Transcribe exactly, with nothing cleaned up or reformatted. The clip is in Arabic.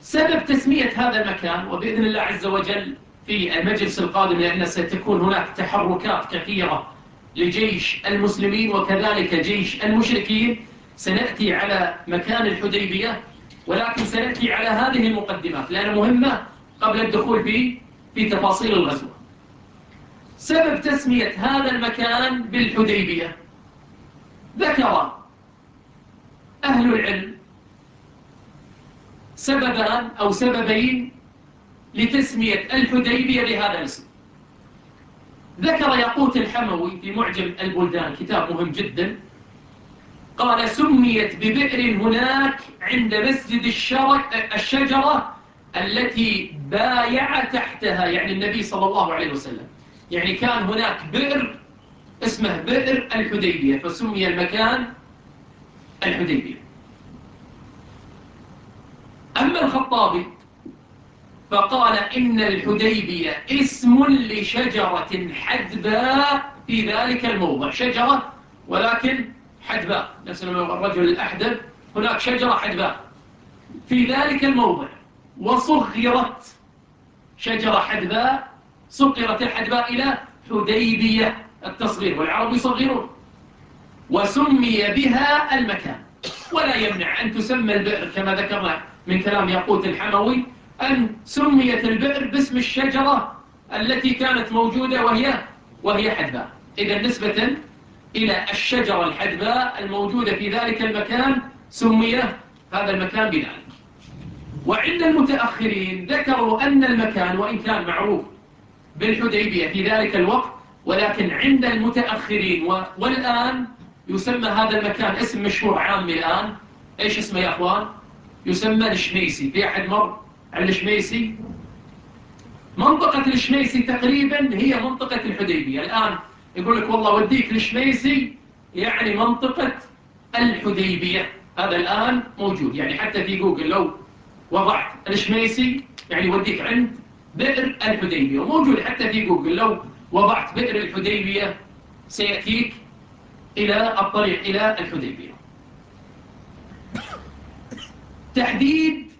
سبب تسمية هذا المكان، وبإذن الله عز وجل في المجلس القادم، لأن ستكون هناك تحركات كثيرة لجيش المسلمين وكذلك جيش المشركين، سنأتي على مكان الحديبية، ولكن سنأتي على هذه المقدمات لأنها مهمة قبل الدخول في في تفاصيل الغزوة. سبب تسمية هذا المكان بالحديبية، ذكر أهل العلم سببان أو سببين لتسمية الحديبية بهذا الاسم. ذكر ياقوت الحموي في معجم البلدان، كتاب مهم جدا، قال: سميت ببئر هناك عند مسجد الشجرة التي بايع تحتها، يعني النبي صلى الله عليه وسلم، يعني كان هناك بئر اسمه بئر الحديبية، فسمي المكان الحديبية. أما الخطابي فقال: إن الحديبية اسم لشجرة حدباء في ذلك الموضع، شجرة ولكن حدباء، نفس الرجل الأحدب، هناك شجرة حدباء في ذلك الموضع، وصغرت شجرة حدباء، صغرت الحدباء إلى حديبية، التصغير، والعرب يصغرون، وسمي بها المكان. ولا يمنع أن تسمى البئر كما ذكرنا من كلام ياقوت الحموي، أن سميت البئر باسم الشجرة التي كانت موجودة وهي وهي حدباء. إذا نسبة إلى الشجرة الحدباء الموجودة في ذلك المكان سمي هذا المكان بذلك. وعند المتأخرين ذكروا أن المكان وإن كان معروف بالحديبية في ذلك الوقت، ولكن عند المتأخرين والآن يسمى هذا المكان اسم مشهور عامي الآن. إيش اسمه يا أخوان؟ يسمى الشميسي. في أحد مر على الشميسي؟ منطقة الشميسي تقريبا هي منطقة الحديبية الآن. يقول لك والله وديك الشميسي، يعني منطقة الحديبية، هذا الآن موجود. يعني حتى في جوجل لو وضعت الشميسي يعني وديك عند بئر الحديبية، وموجود حتى في جوجل لو وضعت بئر الحديبية سيأتيك إلى الطريق إلى الحديبية. تحديد